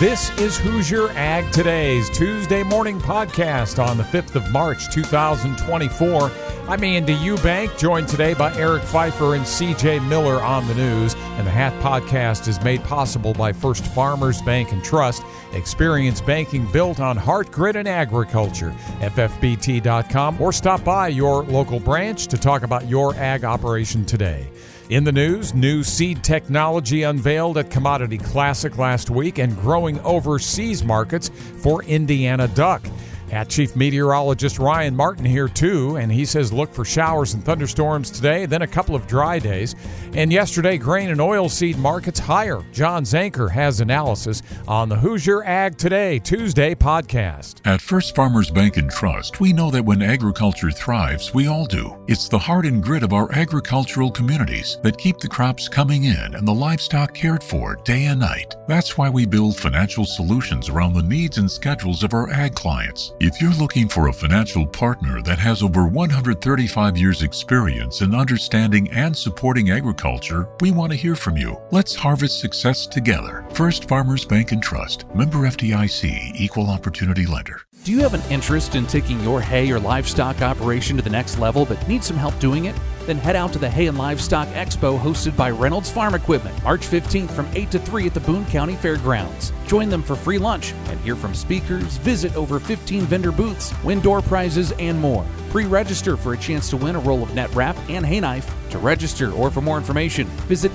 This is Hoosier Ag Today's Tuesday morning podcast on the 5th of March, 2024. I'm Andy Eubank, joined today by Eric Pfeiffer and CJ Miller on the news. And the HAT podcast is made possible by First Farmers Bank and Trust. Experience banking built on heart, grit, and agriculture. FFBT.com, or stop by your local branch to talk about your ag operation today. In the news, new seed technology unveiled at Commodity Classic last week and growing overseas markets for Indiana duck. HAT Chief Meteorologist Ryan Martin here too, and he says look for showers and thunderstorms today, then a couple of dry days. And yesterday, grain and oilseed markets higher. John Zanker has analysis on the Hoosier Ag Today Tuesday podcast. At First Farmers Bank and Trust, we know that when agriculture thrives, we all do. It's the heart and grit of our agricultural communities that keep the crops coming in and the livestock cared for day and night. That's why we build financial solutions around the needs and schedules of our ag clients. If you're looking for a financial partner that has over 135 years experience in understanding and supporting agriculture, we want to hear from you. Let's harvest success together. First Farmers Bank and Trust, member FDIC, equal opportunity lender. Do you have an interest in taking your hay or livestock operation to the next level but need some help doing it? Then head out to the Hay and Livestock Expo hosted by Reynolds Farm Equipment, March 15th from 8 to 3 at the Boone County Fairgrounds. Join them for free lunch and hear from speakers, visit over 15 vendor booths, win door prizes, and more. Pre-register for a chance to win a roll of net wrap and hay knife. To register or for more information, visit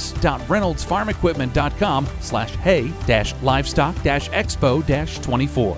events.reynoldsfarmequipment.com/hay-livestock-expo-24.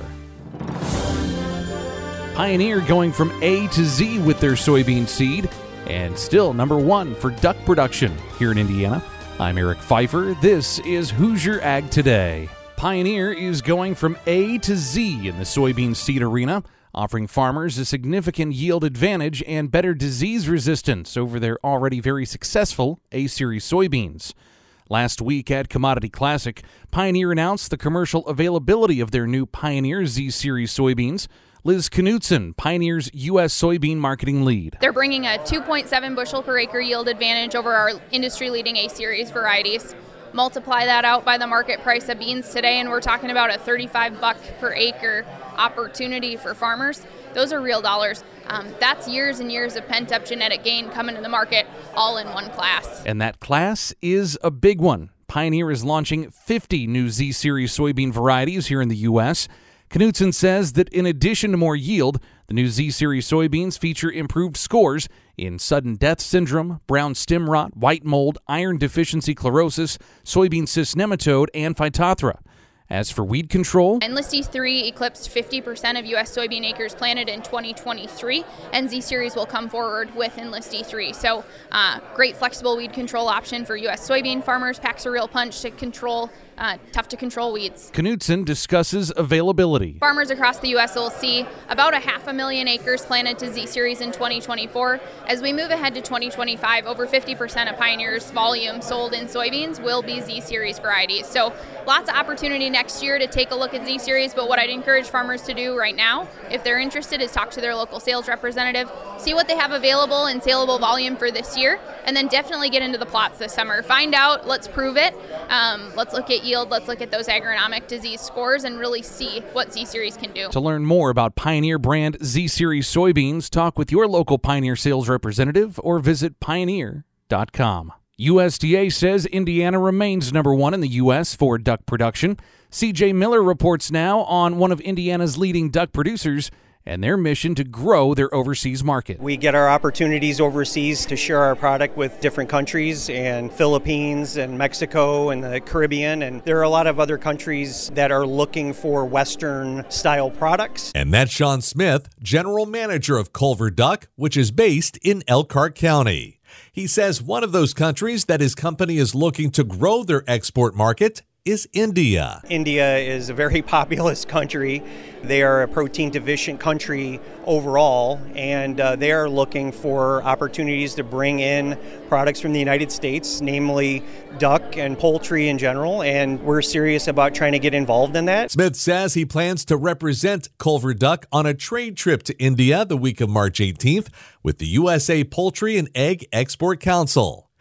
Pioneer going from A to Z with their soybean seed, and still number one for duck production here in Indiana. I'm Eric Pfeiffer. This is Hoosier Ag Today. Pioneer is going from A to Z in the soybean seed arena, offering farmers a significant yield advantage and better disease resistance over their already very successful A-Series soybeans. Last week at Commodity Classic, Pioneer announced the commercial availability of their new Pioneer Z-Series soybeans. Liz Knutson, Pioneer's U.S. soybean marketing lead. They're bringing a 2.7 bushel per acre yield advantage over our industry-leading A-Series varieties. Multiply that out by the market price of beans today, and we're talking about a $35 per acre opportunity for farmers. Those are real dollars. That's years and years of pent-up genetic gain coming to the market all in one class. And that class is a big one. Pioneer is launching 50 new Z-Series soybean varieties here in the U.S. Knutson says that in addition to more yield, the new Z-Series soybeans feature improved scores in sudden death syndrome, brown stem rot, white mold, iron deficiency chlorosis, soybean cyst nematode, and phytophthora. As for weed control, Enlist 3 eclipsed 50% of U.S. soybean acres planted in 2023, and Z-Series will come forward with Enlist 3. So great flexible weed control option for U.S. soybean farmers, packs a real punch to control tough to control weeds. Knutson discusses availability. Farmers across the U.S. will see about 500,000 acres planted to Z-Series in 2024. As we move ahead to 2025, over 50% of Pioneer's volume sold in soybeans will be Z-Series varieties. So lots of opportunity next year to take a look at Z-Series, but what I'd encourage farmers to do right now, if they're interested, is talk to their local sales representative, see what they have available in saleable volume for this year, and then definitely get into the plots this summer. Find out, let's prove it. Let's look at yield, let's look at those agronomic disease scores and really see what Z-Series can do. To learn more about Pioneer brand Z-Series soybeans, talk with your local Pioneer sales representative or visit pioneer.com. USDA says Indiana remains number one in the U.S. for duck production. CJ Miller reports now on one of Indiana's leading duck producers and their mission to grow their overseas market. We get our opportunities overseas to share our product with different countries, and Philippines and Mexico and the Caribbean, and there are a lot of other countries that are looking for Western style products. And that's Sean Smith, General Manager of Culver Duck, which is based in Elkhart County. He says one of those countries that his company is looking to grow their export market is India. India is a very populous country. They are a protein deficient country overall, and they are looking for opportunities to bring in products from the United States, namely duck and poultry in general, and we're serious about trying to get involved in that. Smith says he plans to represent Culver Duck on a trade trip to India the week of March 18th with the USA Poultry and Egg Export Council.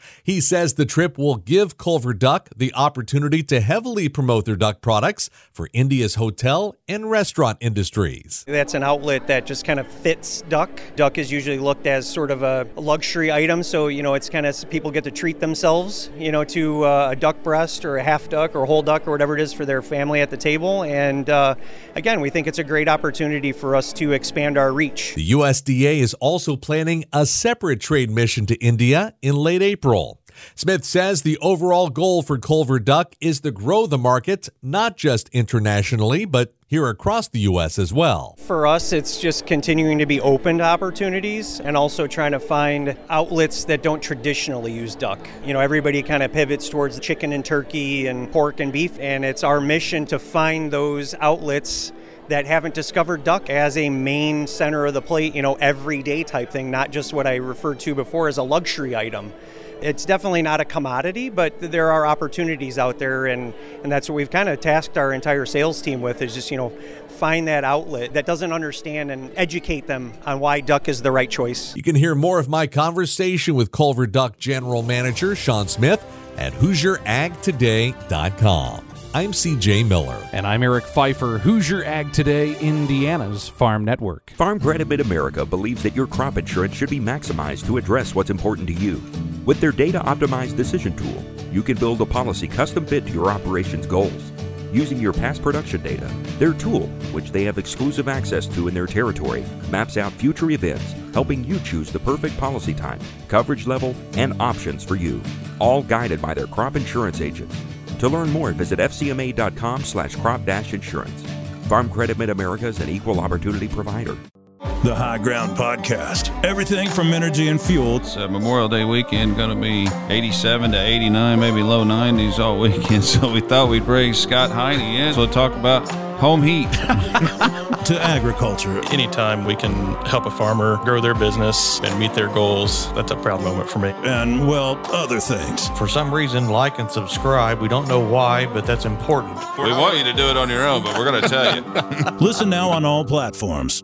He says the trip will give Culver Duck the opportunity to heavily promote their duck products for India's hotel and restaurant industries. That's an outlet that just kind of fits duck. Duck is usually looked as sort of a luxury item, so it's kind of people get to treat themselves, to a duck breast or a half duck or a whole duck or whatever it is for their family at the table. And again, we think it's a great opportunity for us to expand our reach. The USDA is also planning a separate trade mission to India in late April. Smith says the overall goal for Culver Duck is to grow the market, not just internationally, but here across the U.S. as well. For us, it's just continuing to be open to opportunities and also trying to find outlets that don't traditionally use duck. Everybody kind of pivots towards chicken and turkey and pork and beef, and it's our mission to find those outlets that haven't discovered duck as a main center of the plate, everyday type thing, not just what I referred to before as a luxury item. It's definitely not a commodity, but there are opportunities out there, and that's what we've kind of tasked our entire sales team with, is just, find that outlet that doesn't understand and educate them on why duck is the right choice. You can hear more of my conversation with Culver Duck General Manager Sean Smith at HoosierAgToday.com. I'm CJ Miller. And I'm Eric Pfeiffer, Hoosier Ag Today, Indiana's Farm Network. Farm Credit Mid-America believes that your crop insurance should be maximized to address what's important to you. With their data-optimized decision tool, you can build a policy custom fit to your operations goals. Using your past production data, their tool, which they have exclusive access to in their territory, maps out future events, helping you choose the perfect policy type, coverage level, and options for you, all guided by their crop insurance agents. To learn more, visit fcma.com/crop-insurance. Farm Credit Mid-America is an equal opportunity provider. The High Ground Podcast. Everything from energy and fuel. It's Memorial Day weekend, going to be 87 to 89, maybe low 90s all weekend. So we thought we'd bring Scott Heine in. So talk about home heat. To agriculture. Anytime we can help a farmer grow their business and meet their goals, that's a proud moment for me. And, other things. For some reason, like and subscribe. We don't know why, but that's important. We want you to do it on your own, but we're going to tell you. Listen now on all platforms.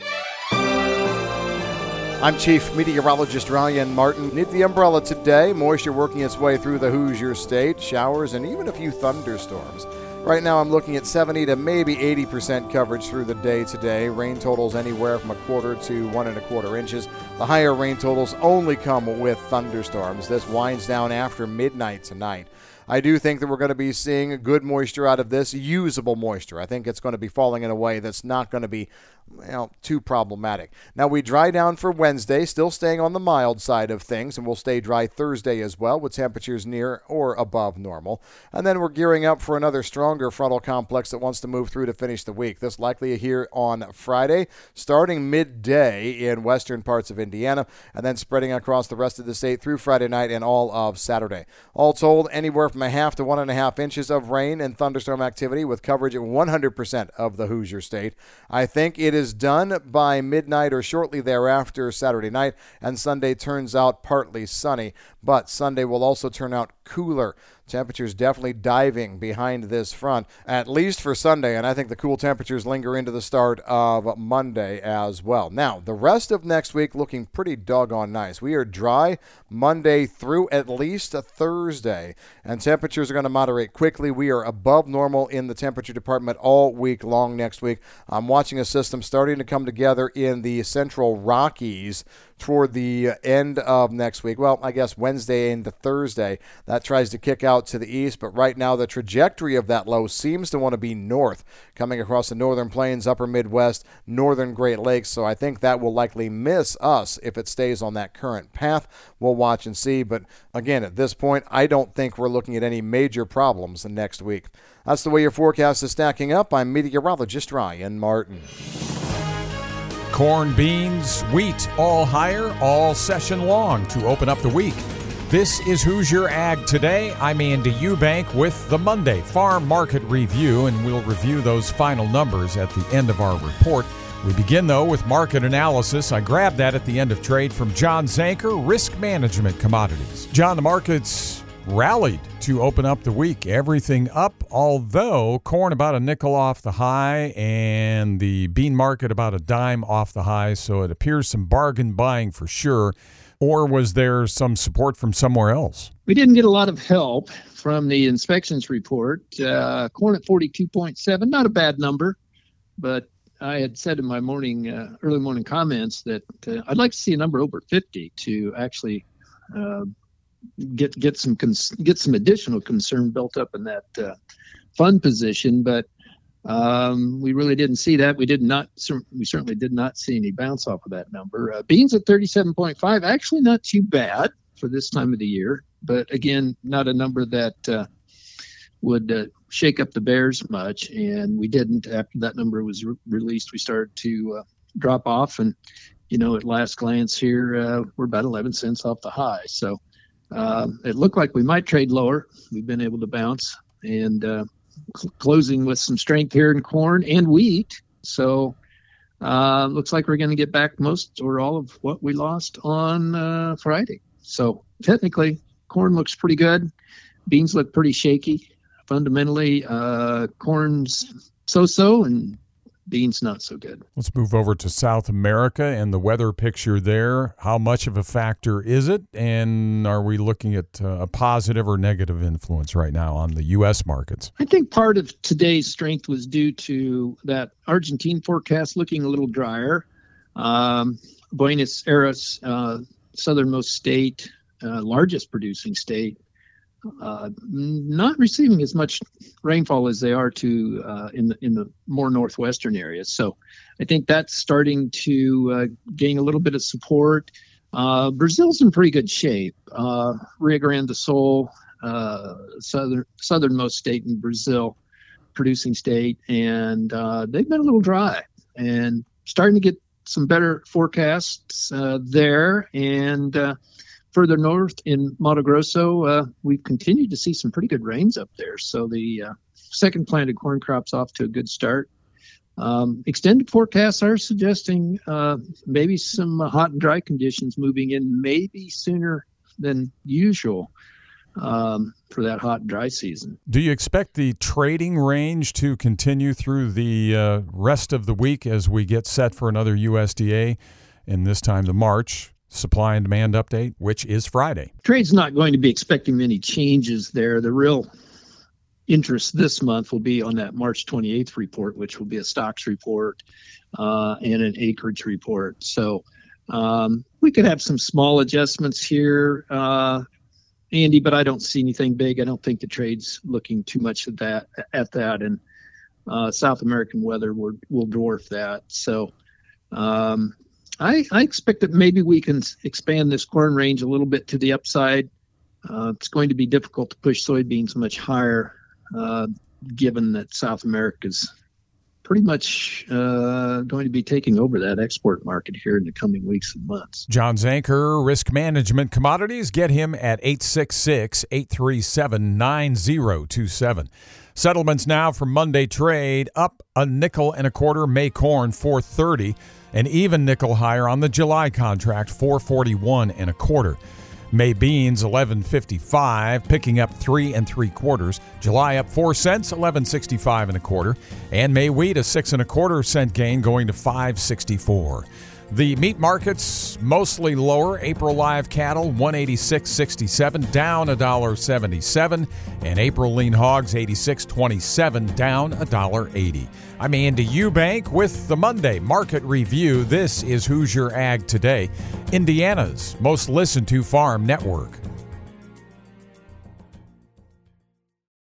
I'm Chief Meteorologist Ryan Martin. Need the umbrella today. Moisture working its way through the Hoosier State. Showers and even a few thunderstorms. Right now I'm looking at 70 to maybe 80% coverage through the day today. Rain totals anywhere from 1/4 to 1 1/4 inches. The higher rain totals only come with thunderstorms. This winds down after midnight tonight. I do think that we're going to be seeing good moisture out of this, usable moisture. I think it's going to be falling in a way that's not going to be too problematic. Now, we dry down for Wednesday, still staying on the mild side of things, and we'll stay dry Thursday as well with temperatures near or above normal. And then we're gearing up for another stronger frontal complex that wants to move through to finish the week. This likely here on Friday, starting midday in western parts of Indiana, and then spreading across the rest of the state through Friday night and all of Saturday. All told, anywhere from 1/2 to 1 1/2 inches of rain and thunderstorm activity with coverage at 100% of the Hoosier State. I think it is done by midnight or shortly thereafter Saturday night, and Sunday turns out partly sunny, but Sunday will also turn out cooler. Temperatures definitely diving behind this front, at least for Sunday, and I think the cool temperatures linger into the start of Monday as well. Now, the rest of next week looking pretty doggone nice. We are dry Monday through at least Thursday, and temperatures are going to moderate quickly. We are above normal in the temperature department all week long next week. I'm watching a system starting to come together in the Central Rockies toward the end of next week. Well, I guess Wednesday into Thursday. That tries to kick out to the east, but right now the trajectory of that low seems to want to be north, coming across the northern plains, upper Midwest, northern Great Lakes, so I think that will likely miss us if it stays on that current path. We'll watch and see, but again, at this point, I don't think we're looking at any major problems next week. That's the way your forecast is stacking up. I'm meteorologist Ryan Martin. Corn, beans, wheat, all higher, all session long to open up the week. This is Hoosier Ag Today. I'm Andy Eubank with the Monday Farm Market Review, and we'll review those final numbers at the end of our report. We begin, though, with market analysis. I grabbed that at the end of trade from John Zanker, Risk Management Commodities. John, the markets rallied to open up the week. Everything up, although corn about a nickel off the high and the bean market about a dime off the high, so it appears some bargain buying for sure. or was there some support from somewhere else? We didn't get a lot of help from the inspections report. Corn at 42.7, not a bad number, but I had said in my early morning comments that I'd like to see a number over 50 to actually get some additional concern built up in that fund position, but we really didn't see that. We certainly did not see any bounce off of that number. Beans at 37.5, actually not too bad for this time of the year, but again, not a number that would shake up the bears much. And we didn't. After that number was released, we started to drop off. And, at last glance here, we're about 11 cents off the high. So it looked like we might trade lower. We've been able to bounce and closing with some strength here in corn and wheat. So looks like we're going to get back most or all of what we lost on Friday. So technically, corn looks pretty good. Beans look pretty shaky. Fundamentally, corn's so-so and beans not so good. Let's move over to South America and the weather picture there. How much of a factor is it? And are we looking at a positive or negative influence right now on the U.S. markets? I think part of today's strength was due to that Argentine forecast looking a little drier. Buenos Aires, southernmost state, largest producing state, not receiving as much rainfall as they are in the more northwestern areas. So I think that's starting to gain a little bit of support. Brazil's in pretty good shape. Rio Grande do Sul, southernmost state in Brazil, producing state, and they've been a little dry and starting to get some better forecasts there. And further north in Mato Grosso, we've continued to see some pretty good rains up there. So the second planted corn crop's off to a good start. Extended forecasts are suggesting maybe some hot and dry conditions moving in maybe sooner than usual for that hot and dry season. Do you expect the trading range to continue through the rest of the week as we get set for another USDA and this time the March supply and demand update, which is Friday? Trade's not going to be expecting many changes there. The real interest this month will be on that March 28th report, which will be a stocks report and an acreage report. So we could have some small adjustments here, Andy, but I don't see anything big. I don't think the trade's looking too much at that, and South American weather will dwarf that. So I expect that maybe we can expand this corn range a little bit to the upside. It's going to be difficult to push soybeans much higher, given that South America's pretty much going to be taking over that export market here in the coming weeks and months. John Zanker, Risk Management Commodities. Get him at 866-837-9027. Settlements now for Monday trade, up a nickel and a quarter. May corn, $4.30. An even nickel higher on the July contract, $4.41 and a quarter. May beans, $11.55, picking up 3 3/4. July up 4 cents, $11.65 and a quarter. And May wheat, a 6 1/4 cent gain, going to $5.64. The meat markets mostly lower. April live cattle, $186.67, down $1.77. And April lean hogs, $86.27, down $1.80. I'm Andy Eubank with the Monday Market Review. This is Hoosier Ag Today, Indiana's most listened to farm network.